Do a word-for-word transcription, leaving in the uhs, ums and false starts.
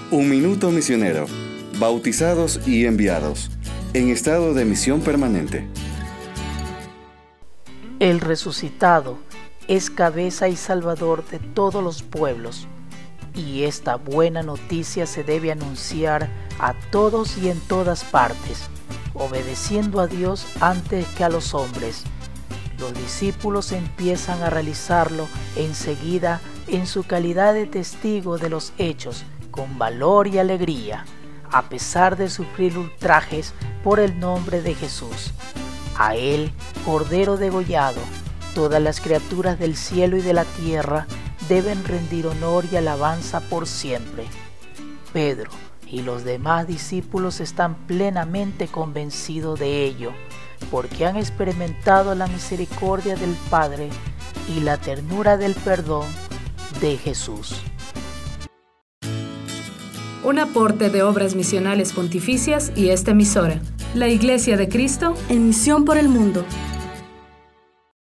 Un minuto misionero, bautizados y enviados, en estado de misión permanente. El resucitado es cabeza y salvador de todos los pueblos, y esta buena noticia se debe anunciar a todos y en todas partes, obedeciendo a Dios antes que a los hombres. Los discípulos empiezan a realizarlo enseguida en su calidad de testigo de los hechos, con valor y alegría, a pesar de sufrir ultrajes por el nombre de Jesús. A él, Cordero degollado, todas las criaturas del cielo y de la tierra deben rendir honor y alabanza por siempre. Pedro y los demás discípulos están plenamente convencidos de ello, porque han experimentado la misericordia del Padre y la ternura del perdón de Jesús. Un aporte de Obras Misionales Pontificias y esta emisora, la Iglesia de Cristo, en misión por el mundo.